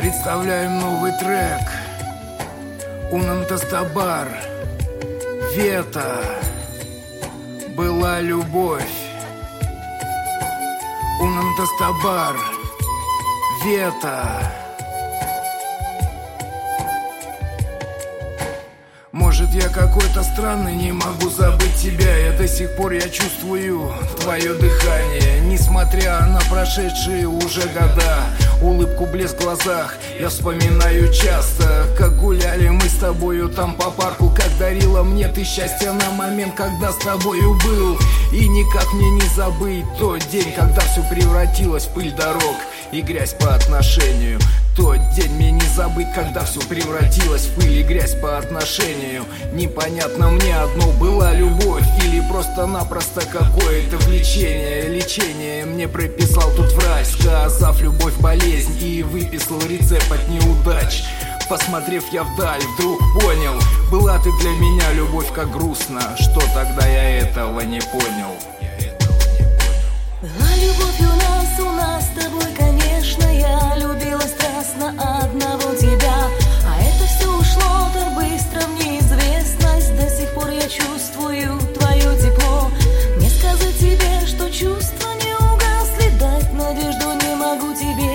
Представляем новый трек. Унан Тастабар. Вета. Была любовь. Унан Тастабар. Вета. Может, я какой-то странный, не могу забыть тебя. Я до сих пор чувствую твое дыхание, несмотря на прошедшие уже года. Улыбку, блеск в глазах я вспоминаю часто. Как гуляли мы с тобою там по парку, как дарила мне ты счастье на момент, когда с тобою был. И никак мне не забыть тот день, когда все превратилось в пыль дорог и грязь по отношению. Тот день мне не забыть, когда все превратилось в пыль и грязь по отношению. Непонятно мне одно, была любовь или просто-напросто какое-то влечение. Лечение мне прописал тут врач, сказав любовь болезнь, и выписал рецепт от неудач. Посмотрев я вдаль, вдруг понял, была ты для меня любовь, как грустно, что тогда я этого не понял. Была любовь у нас с тобой, конечно, я любила страстно одного тебя. А это все ушло так быстро в неизвестность. До сих пор я чувствую твое тепло. Не сказать тебе, что чувства не угасли, дать надежду не могу тебе.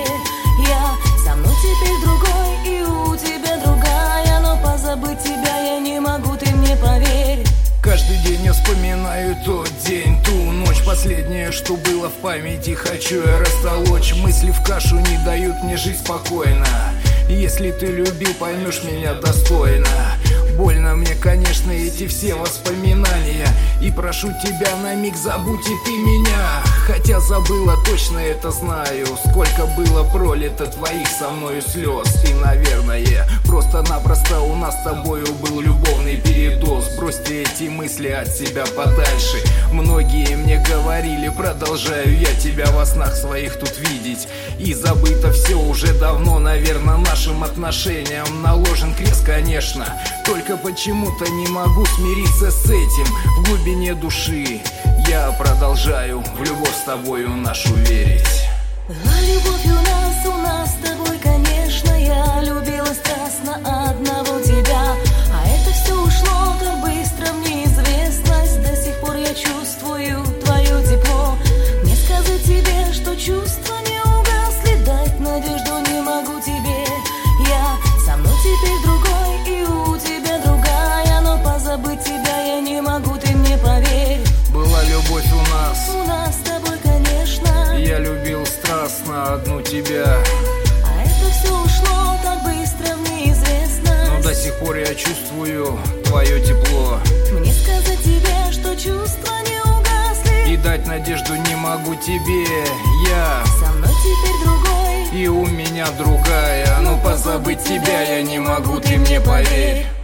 Я со мной теперь другой, и у тебя другая, но позабыть тебя я не могу, ты мне поверь. Каждый день я вспоминаю тот день, ту ночь, последнее, что было в памяти. Хочу я растолочь, мысли в кашу не дают мне жить спокойно. Если ты любил, поймешь меня достойно. Больно мне, конечно, эти все воспоминания, и прошу тебя на миг забудь и ты меня. Хотя забыла, точно это знаю, сколько было пролито твоих со мною слез. И, наверное, просто-напросто у нас с тобою был любовный передоз. Бросьте эти мысли от себя подальше. Многие мне говорили, продолжаю я тебя во снах своих тут видеть. И забыто все уже давно, наверное, нашим отношениям наложен крест, конечно. Только почему-то не могу смириться с этим. В глубине души я продолжаю в любовь с тобою нашу верить. Была любовь у нас с тобой, конечно, я любила страстно одного тебя. А это все ушло так быстро в неизвестность. До сих пор я чувствую твое тепло. Не сказать тебе, что чувства не угасли, дать надежду не могу тебе. Я со мной теперь другой, и у тебя другая, но позабыть тебя я не могу, ты мне поверь. Была любовь у нас с тобой, конечно. Я любил страстно одну тебя. А это все ушло так быстро в неизвестность. Но до сих пор я чувствую твое тепло. Мне сказать тебе, что чувства не угасли, и дать надежду не могу тебе. Я со мной теперь другой, и у меня другая, но позабыть тебя я не могу, ты мне поверь.